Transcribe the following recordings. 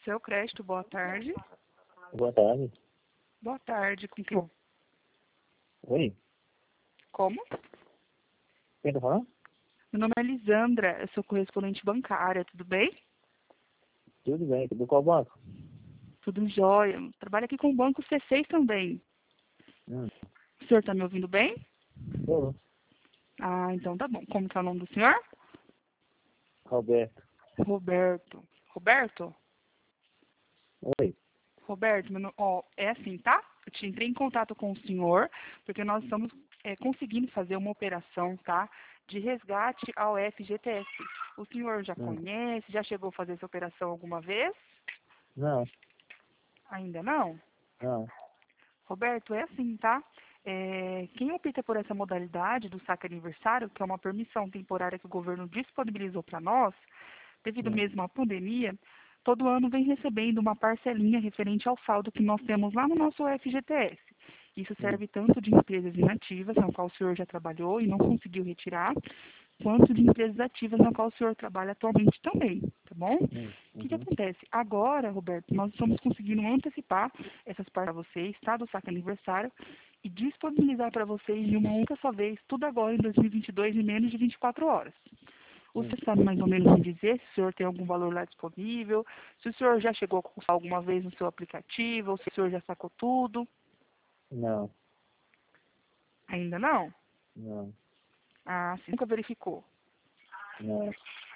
Seu Crédito, boa tarde. Boa tarde. Boa tarde, com quem? Oi, Como? quem tá falando? Meu nome é Lisandra, eu sou correspondente bancária, tudo bem? Tudo bem, do qual banco? Tudo jóia. Trabalho aqui com o Banco C6 também. Hum, O senhor está me ouvindo bem? Tô. Ah, então tá bom. Como que é o nome do senhor? Roberto. Roberto. Roberto? Oi. Roberto, ó, é assim, tá? Eu te entrei em contato com o senhor, porque nós estamos conseguindo fazer uma operação, tá? De resgate ao FGTS. O senhor já Hum. conhece, já chegou a fazer essa operação alguma vez? Não, Ainda não? não. Roberto, é assim, tá? Quem opta por essa modalidade do saque aniversário, que é uma permissão temporária que o governo disponibilizou para nós, devido Hum, mesmo à pandemia, todo ano vem recebendo uma parcelinha referente ao saldo que nós temos lá no nosso FGTS. Isso hum, serve tanto de empresas inativas, na qual o senhor já trabalhou e não conseguiu retirar, quanto de empresas ativas, na qual o senhor trabalha atualmente também, tá bom? O que uhum. acontece? Agora, Roberto, nós estamos conseguindo antecipar essas partes para vocês, tá? Do saque aniversário, e disponibilizar para vocês de uma única só vez, tudo agora em 2022, em menos de 24 horas. Você sabe mais ou menos me dizer se o senhor tem algum valor lá disponível, se o senhor já chegou a consultar alguma vez no seu aplicativo, ou se o senhor já sacou tudo? Não, Ainda não? não, Ah, você nunca verificou. não.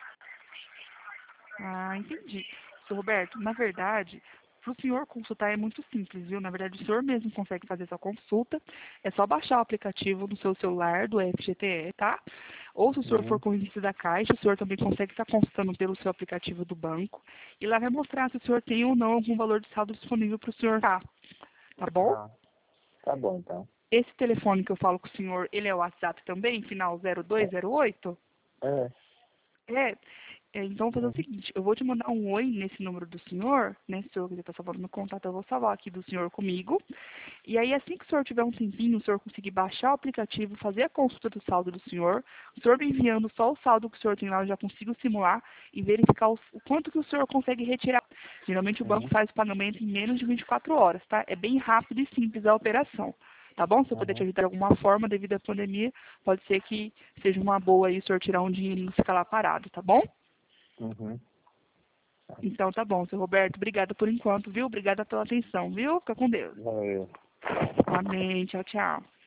Ah, entendi. Seu Roberto, na verdade, para o senhor consultar é muito simples, viu? Na verdade, o senhor mesmo consegue fazer essa consulta. É só baixar o aplicativo no seu celular do FGTE, tá? Ou se o senhor for Uhum. correntista da Caixa, o senhor também consegue estar consultando pelo seu aplicativo do banco. E lá vai mostrar se o senhor tem ou não algum valor de saldo disponível para o senhor, tá bom? Ah, tá bom então. Esse telefone que eu falo com o senhor, ele é o WhatsApp também, final 0208? É, É, então vou fazer o uhum. seguinte, eu vou te mandar um oi nesse número do senhor, né? Se o senhor quiser estar salvando meu contato, eu vou salvar aqui do senhor comigo. E aí, assim que o senhor tiver um tempinho, o senhor conseguir baixar o aplicativo, fazer a consulta do saldo do senhor, o senhor me enviando só o saldo que o senhor tem lá, eu já consigo simular e verificar o quanto que o senhor consegue retirar. Geralmente o banco Uhum. faz o pagamento em menos de 24 horas, tá? É bem rápido e simples a operação. Tá bom? Se eu puder te Uhum. ajudar de alguma forma devido à pandemia, pode ser que seja uma boa aí o senhor tirar um dinheirinho e ficar lá parado, tá bom? Uhum. Então tá bom, seu Roberto. Obrigada por enquanto, viu? Obrigada pela atenção, viu? Fica com Deus. Valeu. Amém. Tchau, tchau.